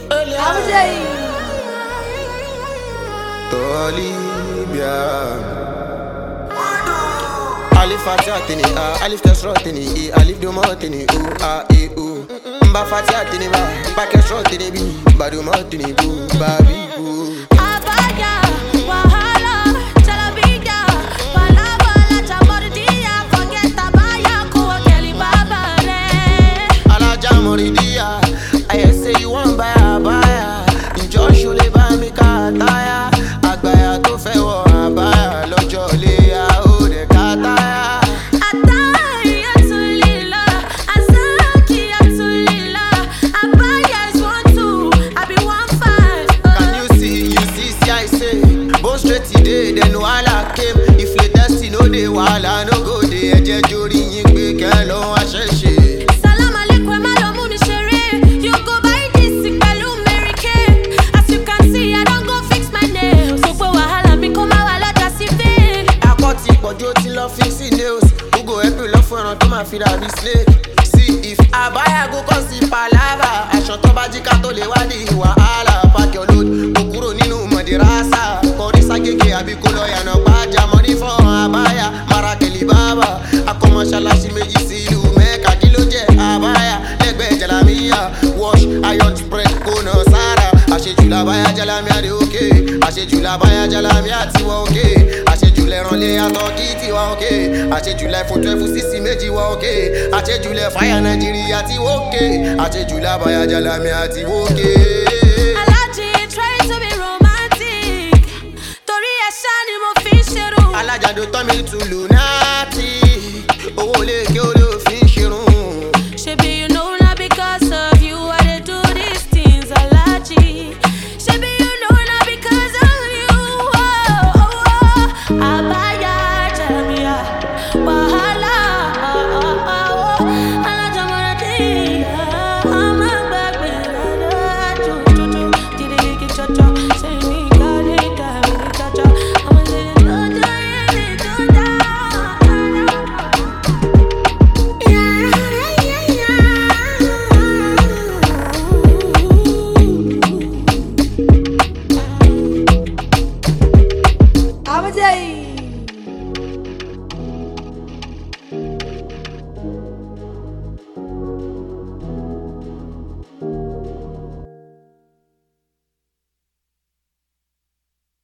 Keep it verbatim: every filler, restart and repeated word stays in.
Alif Fatini, Alif Tesrotini, Alif Dumotini, A E U. Mba Fatini, Bakesrotini, Badumotini, Babi. Abaya, Wahala, Talabiga, Palabala, Chamordia, forget Abaya, Kuwa Kelly Baba. Alaja Moridia, I say you want buy Abaya. Joshua Lebami Kataya, Agbaya to Fewo Abaya, Lojolia, Ode Kataya. Ataya to Lila, Azaki to Lila, Abaya is one two, I be one five. Can you see, you see, see, I say, go straight today, then Wala came. If you destiny, no day, Wala, no go day, Eje Jori, Yingbe, Kelo, Asheshe. Salam alaikum, Malomu Mishere, you go buy this, Pelu Mary Kay. As you can see, I don't go fix my nails. So for Wahala, me come out, Wala, just if it. Akoti, Bojo, till of fixing nails. Who go help you love for an automa feed a slave. See if Abaya go cause the palava. I shot up Bajika to le wadi wahala. Pack your load, Okuro Ninu Madirasa. Korisa Gege, Abikolo, Yano Baja, money for Abaya. Marakeli Baba, Akoma Shalashi Meji Silu, Meka Diloje, Abaya, Legbe Jalamia, wash, iron spread, Kono Sara. Ashe Jula Baya Jalamia de okay. Ashe Jula Baya Jalamia Tiwa okay. Ashe Jula Ronle Atoki Tiwa okay. Ashe Jula for twelve sixty Meji wa okay. Ashe Jula Fire Nigeria Tiwa okay. Ashe Jula Baya Jalamia Tiwa okay. Alaji trying to be romantic. Tori Eshani mo fi ṣerun. Alaja do turn me to Luna.